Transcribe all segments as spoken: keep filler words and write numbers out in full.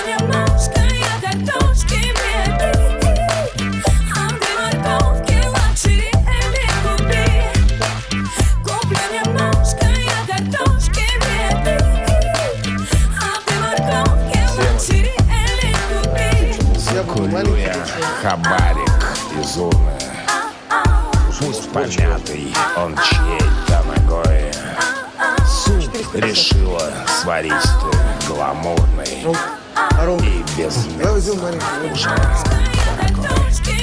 немножко я картошки мне. А где морковки, лакшери или купи. Куплю немножко я картошки мне. А где морковки, лакшери или купи. Курю я хабарик из урны. Пусть помятый он чьей-то ногой. Суп решила сварить ты гламурный и без мяса уже дорогой.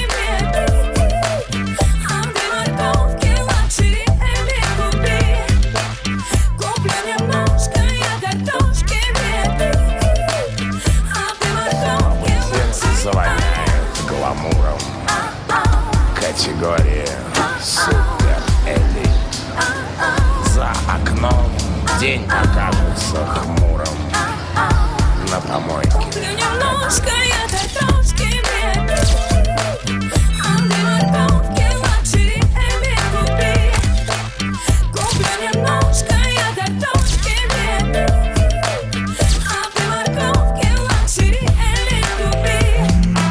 Завоняет гламуром. Категория супер элит. За окном день покажется хмурым. На помойке Немножко я картошки мне. А где морковки, лакшери или купи. Куплю немножко я картошки мне. А где морковки, лакшери или купи.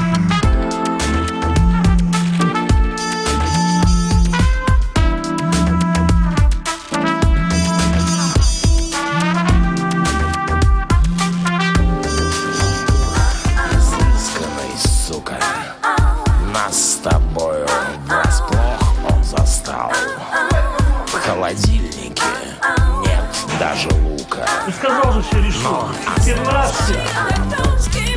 изысканный, сука. Нас с тобою врасплох он застал. В холодильнике нет даже лука. Ты сказал же, все решил. Но семнадцать. Картошки